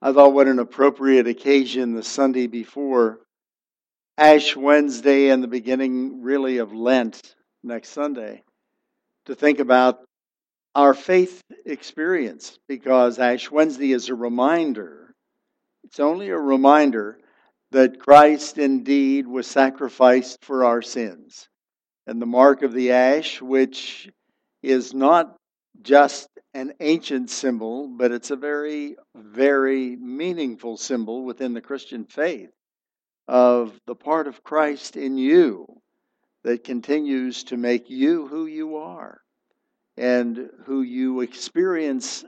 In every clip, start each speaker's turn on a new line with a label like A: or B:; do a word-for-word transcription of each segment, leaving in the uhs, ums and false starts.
A: I thought what an appropriate occasion the Sunday before Ash Wednesday and the beginning really of Lent next Sunday to think about our faith experience, because Ash Wednesday is a reminder. It's only a reminder that Christ indeed was sacrificed for our sins. And the mark of the ash, which is not just an ancient symbol, but it's a very, very meaningful symbol within the Christian faith of the part of Christ in you that continues to make you who you are and who you experience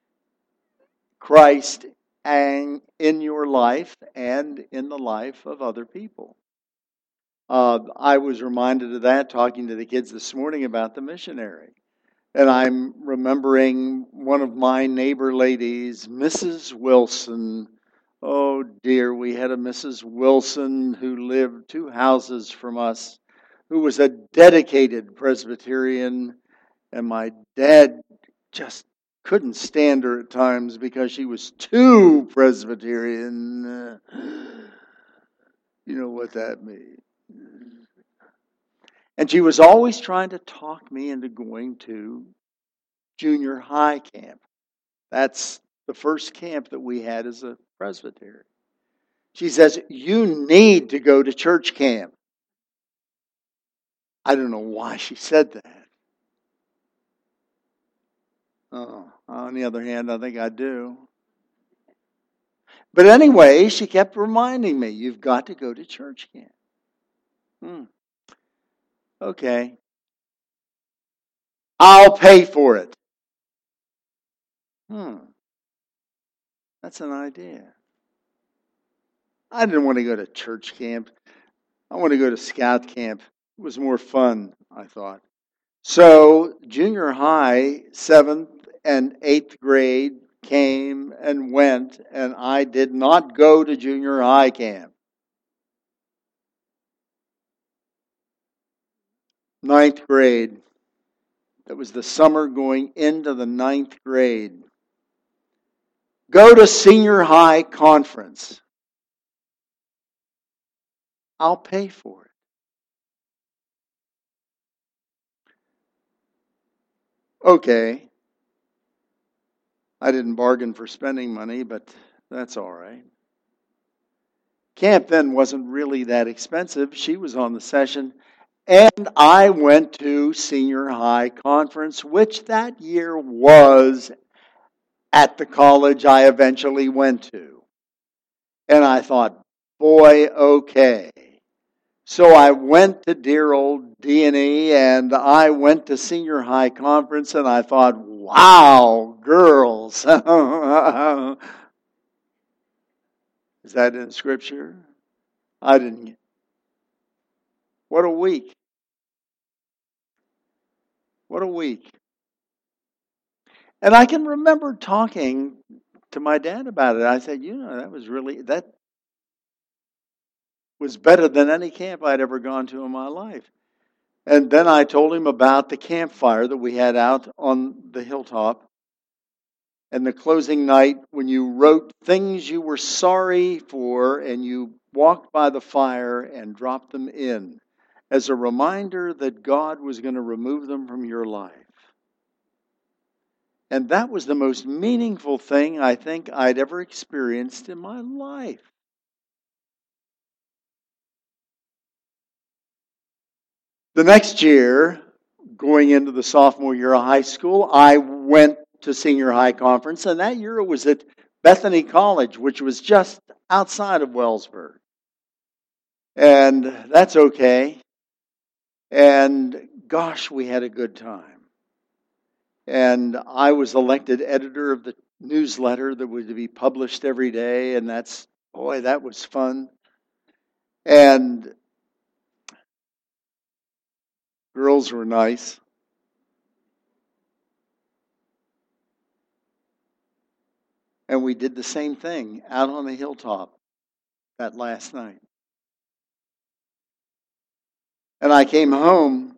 A: Christ and in your life and in the life of other people. Uh, I was reminded of that talking to the kids this morning about the missionary. And I'm remembering one of my neighbor ladies, Missus Wilson. Oh dear, we had a Missus Wilson who lived two houses from us, who was a dedicated Presbyterian. And my dad just couldn't stand her at times because she was too Presbyterian. You know what that means. And she was always trying to talk me into going to junior high camp. That's the first camp that we had as a presbytery. She says, you need to go to church camp. I don't know why she said that. Oh, on the other hand, I think I do. But anyway, she kept reminding me, you've got to go to church camp. Hmm. Okay. I'll pay for it. Hmm. That's an idea. I didn't want to go to church camp. I want to go to scout camp. It was more fun, I thought. So junior high, seventh and eighth grade came and went, and I did not go to junior high camp. Ninth grade. That was the summer going into the ninth grade. Go to senior high conference. I'll pay for it. Okay. I didn't bargain for spending money, but that's all right. Camp then wasn't really that expensive. She was on the session. And I went to senior high conference, which that year was at the college I eventually went to. And I thought, boy, okay. So I went to dear old D and E, and I went to senior high conference, and I thought, wow, girls. Is that in Scripture? I didn't. What a week. What a week. And I can remember talking to my dad about it. I said, you know, that was really, that was better than any camp I'd ever gone to in my life. And then I told him about the campfire that we had out on the hilltop. And the closing night when you wrote things you were sorry for and you walked by the fire and dropped them in as a reminder that God was going to remove them from your life. And that was the most meaningful thing I think I'd ever experienced in my life. The next year, going into the sophomore year of high school, I went to senior high conference, and that year it was at Bethany College, which was just outside of Wellsburg. And that's okay. And gosh, we had a good time. And I was elected editor of the newsletter that was to be published every day, and that's, boy, that was fun. And girls were nice. And we did the same thing out on the hilltop that last night. And I came home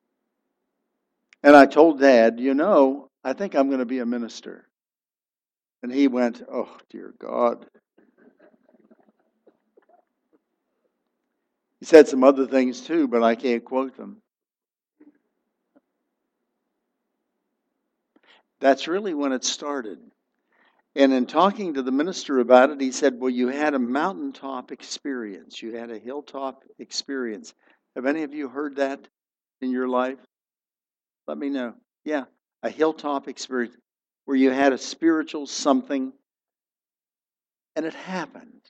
A: and I told Dad, you know, I think I'm going to be a minister. And he went, oh, dear God. He said some other things too, but I can't quote them. That's really when it started. And in talking to the minister about it, he said, well, you had a mountaintop experience. You had a hilltop experience. Have any of you heard that in your life? Let me know. Yeah, a hilltop experience where you had a spiritual something and it happened.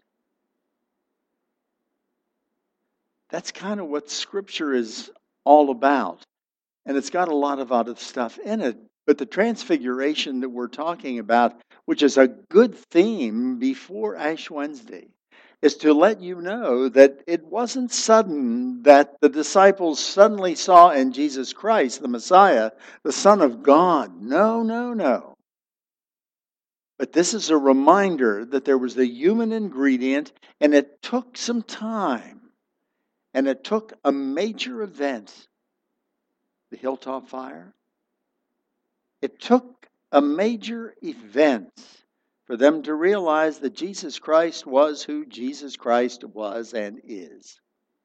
A: That's kind of what Scripture is all about. And it's got a lot of other stuff in it. But the transfiguration that we're talking about, which is a good theme before Ash Wednesday, is to let you know that it wasn't sudden that the disciples suddenly saw in Jesus Christ, the Messiah, the Son of God. No, no, no. But this is a reminder that there was the human ingredient, and it took some time. And it took a major event, the hilltop fire. It took a major event for them to realize that Jesus Christ was who Jesus Christ was and is.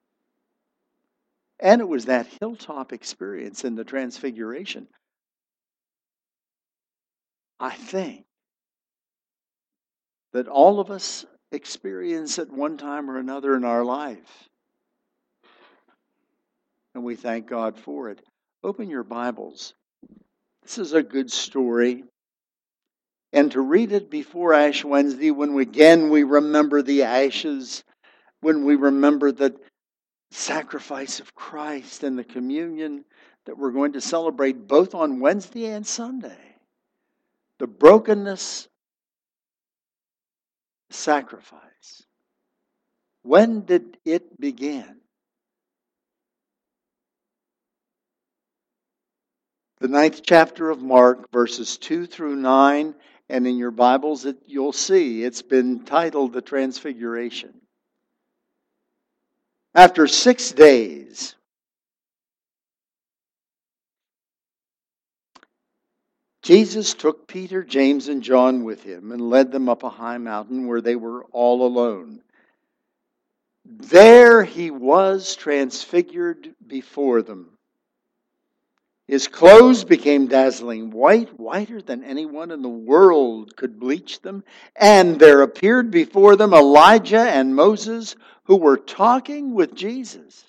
A: And it was that hilltop experience in the Transfiguration, I think, that all of us experience at one time or another in our life. And we thank God for it. Open your Bibles. This is a good story. And to read it before Ash Wednesday, when we, again we remember the ashes, when we remember the sacrifice of Christ and the communion that we're going to celebrate both on Wednesday and Sunday. The brokenness, sacrifice. When did it begin? The ninth chapter of Mark, verses two through nine, and in your Bibles it, you'll see it's been titled The Transfiguration. After six days, Jesus took Peter, James, and John with him and led them up a high mountain where they were all alone. There he was transfigured before them. His clothes became dazzling white, whiter than anyone in the world could bleach them. And there appeared before them Elijah and Moses, who were talking with Jesus.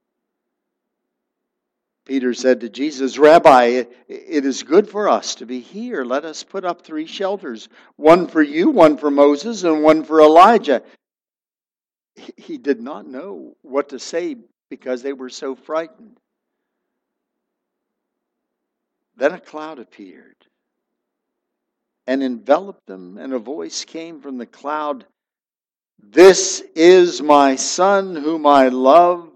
A: Peter said to Jesus, Rabbi, it is good for us to be here. Let us put up three shelters, one for you, one for Moses, and one for Elijah. He did not know what to say because they were so frightened. Then a cloud appeared and enveloped them, and a voice came from the cloud, This is my Son whom I love.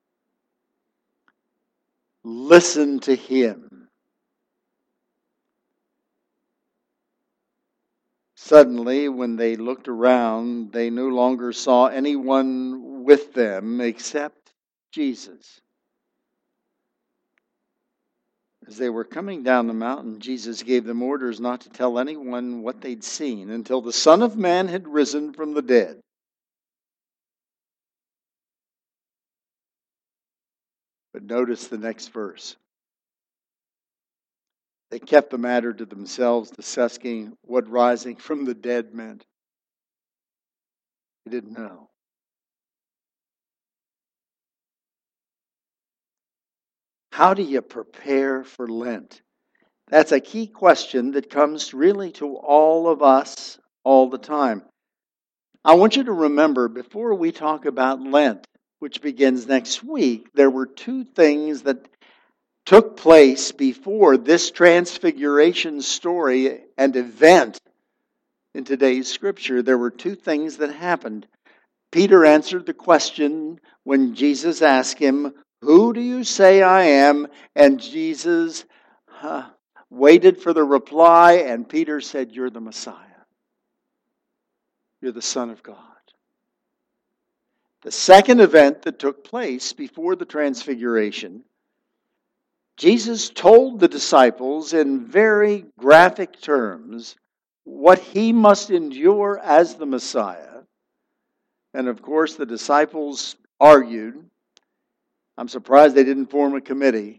A: Listen to him. Suddenly, when they looked around, they no longer saw anyone with them except Jesus. As they were coming down the mountain, Jesus gave them orders not to tell anyone what they'd seen until the Son of Man had risen from the dead. But notice the next verse. They kept the matter to themselves, discussing what rising from the dead meant. They didn't know. How do you prepare for Lent? That's a key question that comes really to all of us all the time. I want you to remember, before we talk about Lent, which begins next week, there were two things that took place before this transfiguration story and event in today's scripture. There were two things that happened. Peter answered the question when Jesus asked him, Who do you say I am? And Jesus uh, waited for the reply, and Peter said, You're the Messiah. You're the Son of God. The second event that took place before the Transfiguration, Jesus told the disciples in very graphic terms what he must endure as the Messiah. And of course, the disciples argued. I'm surprised they didn't form a committee.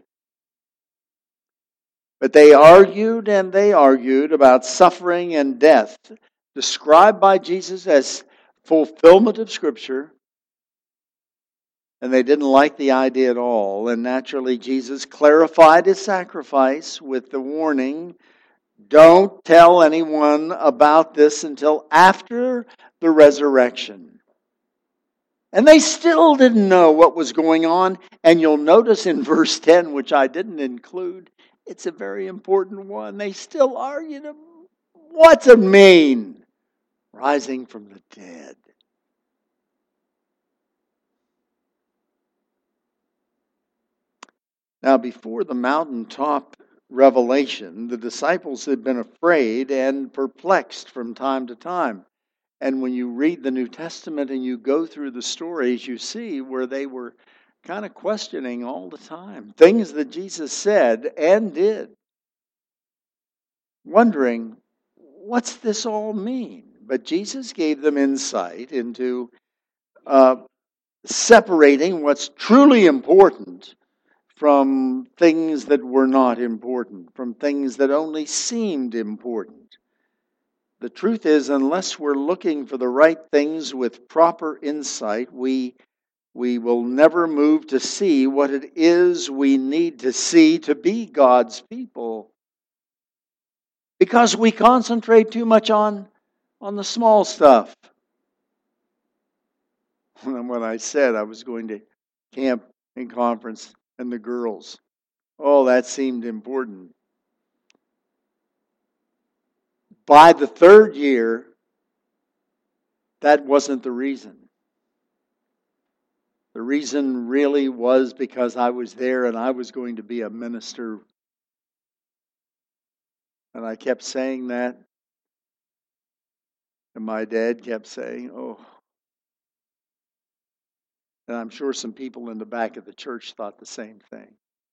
A: But they argued and they argued about suffering and death, described by Jesus as fulfillment of Scripture. And they didn't like the idea at all. And naturally, Jesus clarified his sacrifice with the warning, don't tell anyone about this until after the resurrection. And they still didn't know what was going on. And you'll notice in verse ten, which I didn't include, it's a very important one. They still argued, what's it mean? Rising from the dead. Now, before the mountaintop revelation, the disciples had been afraid and perplexed from time to time. And when you read the New Testament and you go through the stories, you see where they were kind of questioning all the time things that Jesus said and did, wondering, what's this all mean? But Jesus gave them insight into uh, separating what's truly important from things that were not important, from things that only seemed important. The truth is, unless we're looking for the right things with proper insight, we, we will never move to see what it is we need to see to be God's people. Because we concentrate too much on, on the small stuff. When I said I was going to camp and conference and the girls, oh, that seemed important. By the third year, that wasn't the reason. The reason really was because I was there and I was going to be a minister. And I kept saying that. And my dad kept saying, oh. And I'm sure some people in the back of the church thought the same thing.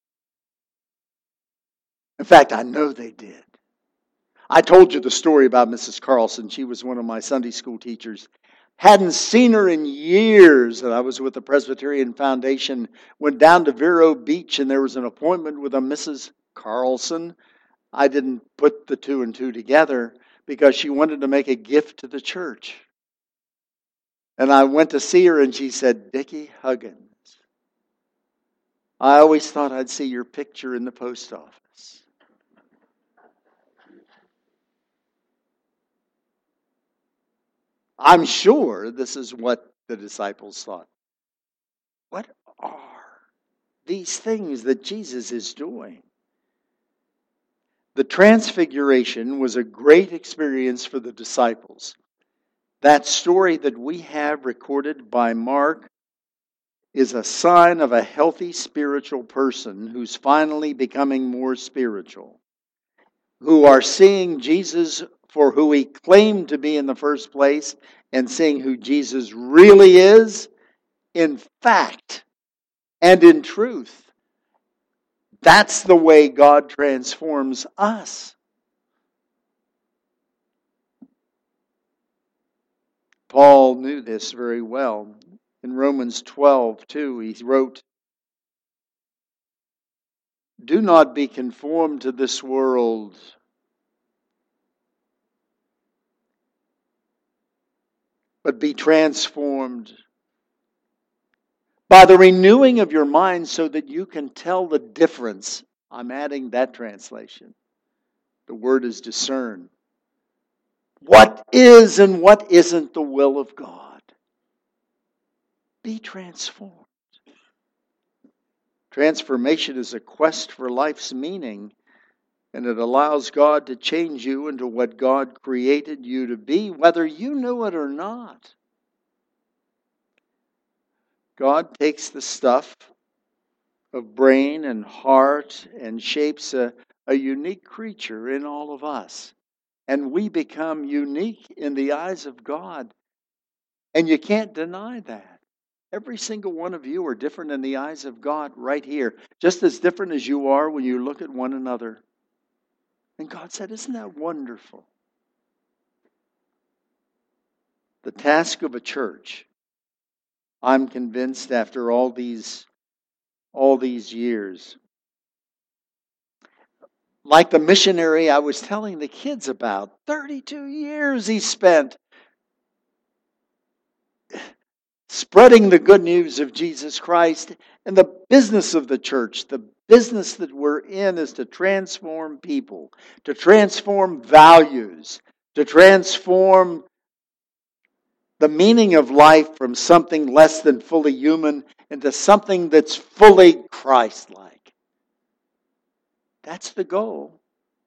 A: In fact, I know they did. I told you the story about Missus Carlson. She was one of my Sunday school teachers. Hadn't seen her in years. And I was with the Presbyterian Foundation. Went down to Vero Beach and there was an appointment with a Missus Carlson. I didn't put the two and two together because she wanted to make a gift to the church. And I went to see her and she said, Dickie Huggins, I always thought I'd see your picture in the post office. I'm sure this is what the disciples thought. What are these things that Jesus is doing? The Transfiguration was a great experience for the disciples. That story that we have recorded by Mark is a sign of a healthy spiritual person who's finally becoming more spiritual, who are seeing Jesus for who he claimed to be in the first place and seeing who Jesus really is in fact and in truth. That's the way God transforms us. Paul knew this very well. In Romans twelve, two, he wrote, do not be conformed to this world, but be transformed by the renewing of your mind so that you can tell the difference. I'm adding that translation. The word is discern. What is and what isn't the will of God? Be transformed. Transformation is a quest for life's meaning, and it allows God to change you into what God created you to be, whether you knew it or not. God takes the stuff of brain and heart and shapes a, a unique creature in all of us. And we become unique in the eyes of God. And you can't deny that. Every single one of you are different in the eyes of God right here. Just as different as you are when you look at one another. And God said, isn't that wonderful? The task of a church, I'm convinced after all these, all these years, like the missionary I was telling the kids about, thirty-two years he spent spreading the good news of Jesus Christ. And the business of the church, the business that we're in, is to transform people, to transform values, to transform the meaning of life from something less than fully human into something that's fully Christ-like. That's the goal.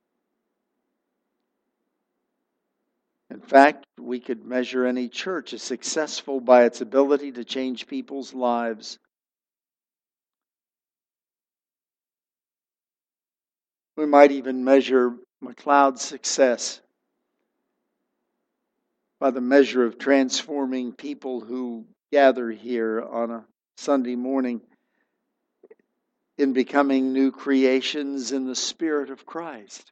A: In fact, we could measure any church as successful by its ability to change people's lives. We might even measure McLeod's success by the measure of transforming people who gather here on a Sunday morning in becoming new creations in the Spirit of Christ.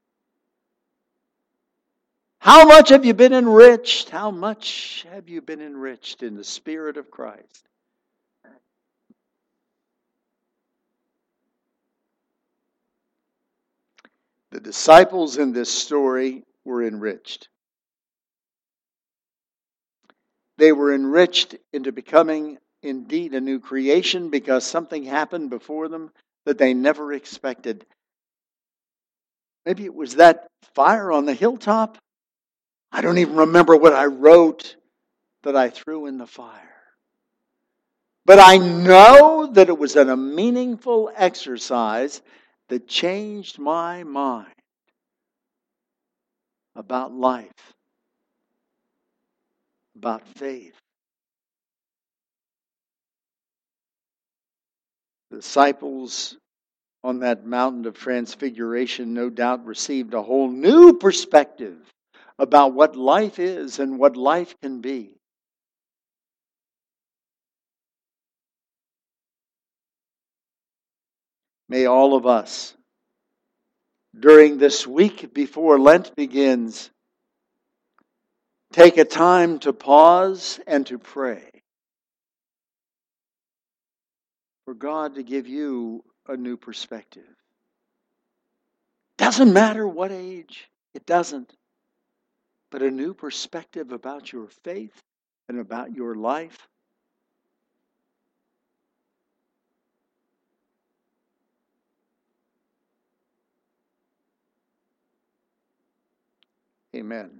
A: How much have you been enriched? How much have you been enriched in the Spirit of Christ? The disciples in this story were enriched. They were enriched into becoming indeed a new creation because something happened before them that they never expected. Maybe it was that fire on the hilltop. I don't even remember what I wrote that I threw in the fire. But I know that it was a meaningful exercise that changed my mind about life, about faith. The disciples on that mountain of transfiguration no doubt received a whole new perspective about what life is and what life can be. May all of us, during this week before Lent begins, take a time to pause and to pray for God to give you a new perspective. Doesn't matter what age, it doesn't. But a new perspective about your faith and about your life. Amen.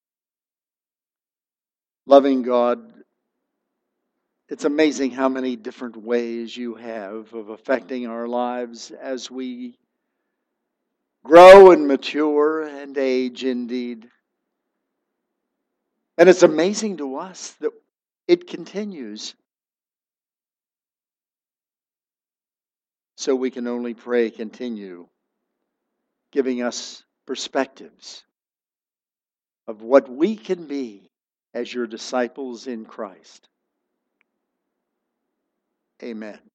A: Loving God, it's amazing how many different ways you have of affecting our lives as we grow and mature and age indeed. And it's amazing to us that it continues. So we can only pray continue, giving us perspectives of what we can be as your disciples in Christ. Amen.